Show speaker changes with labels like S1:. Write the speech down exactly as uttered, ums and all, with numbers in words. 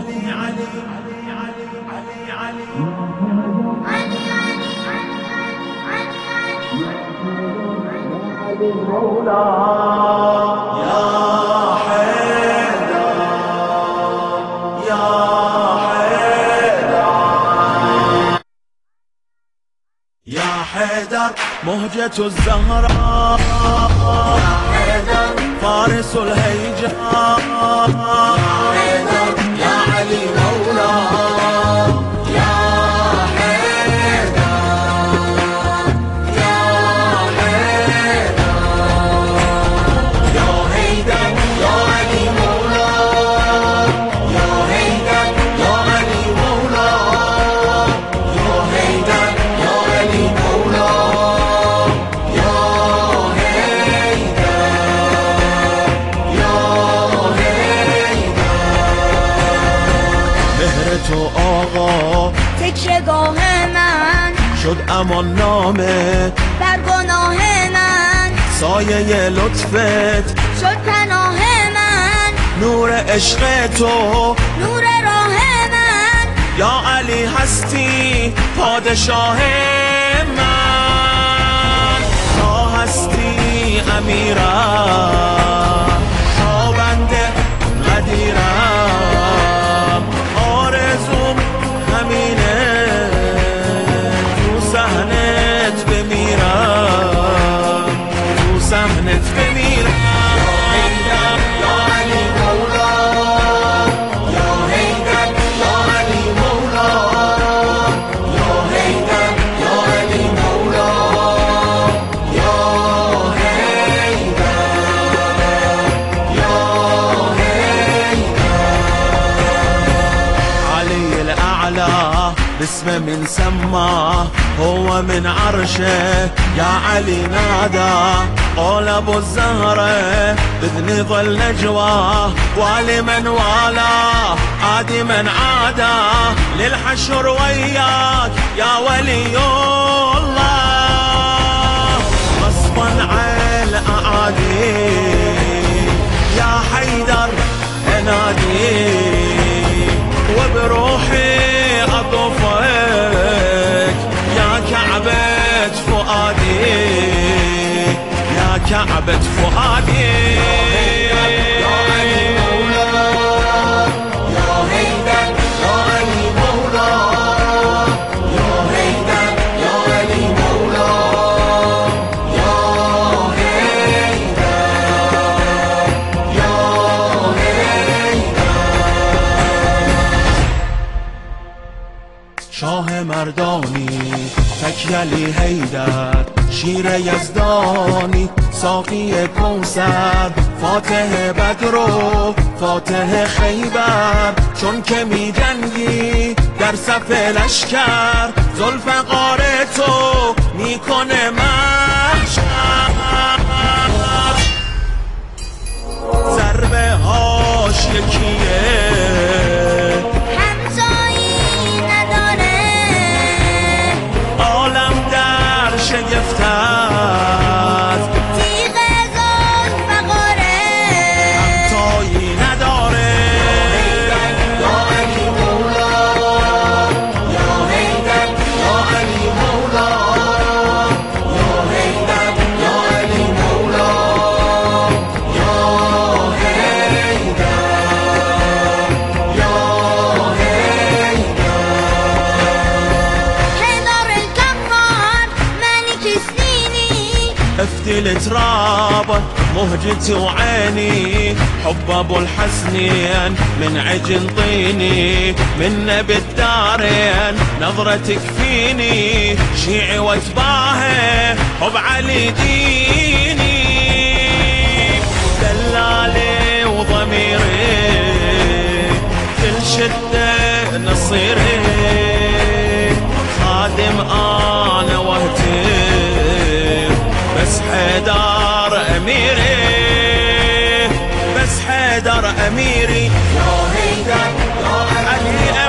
S1: حيدر مهجة الزهراء، يا حيدر فارس الهيجاء، يا حيدر يا علي مولاه، يا حيدر يا حيدر يا هيدر يا علي مولاه، يا هيدر يا علي مولاه، يا هيدر يا علي مولاه، يا هيدر يا هيدر. مهرت آقا
S2: تکیه‌گاه من
S1: شد امان نامه
S2: بر گناه من،
S1: سایه لطفت
S2: شد پناه من،
S1: نور عشق تو
S2: نور راه من،
S1: یا علی هستی پادشاه من، تا هستی امیرم شابنده قدیرم، آرزوم همینه تو صحنت بمیرم، تو صحنت بمیرم. یا علی مولا، یا هیدر یا علی مولا، یا هیدر یا علی مولا، یا هیدر یا هیدر. علی الاعلى باسم من سماه هو من عرشه، يا علي نادى قال ابو الزهره باذن ظل نجواه، ولمن والاه عادي من عاداه، للحشر وياك يا ولي الله، غصبا عن الاعادي يا حيدر انادي، وبروحي اطوفك يا كعبة فؤادي، يا كعبة فؤادي. يا علي مولا، يا هيدر يا علي مولا، يا هيدر يا علي مولا، يا هيدر يا هيدر. شاه مردانی تکیلی هیدر، شیر یزدانی ساقی کوثر، فاتح بدر و فاتح خیبر، چون که می جنگی در صف لشکر، ذوالفقار تو میکنه محشر، ضربه هاش یکیه شگفت است،
S2: تیغ ذوالفقاره
S1: همتایی نداره. یا علی مولا، یا هیدر یا علی مولا، یا هیدر یا علی مولا، یا هیدر یا هیدر.
S2: حیدر الجبار ملك سنيني،
S1: افتل تراب مهجتي وعيني، حب ابو الحسنين من عجن طيني، من نبي الدارين نظرتك فيني، شيعي واتباهي حب علي ديني، دلالي وضميري كل شدة نصيري، خادم انا وهتف بس حيدر اميري، بس حيدر اميري. يا هيدر يا علي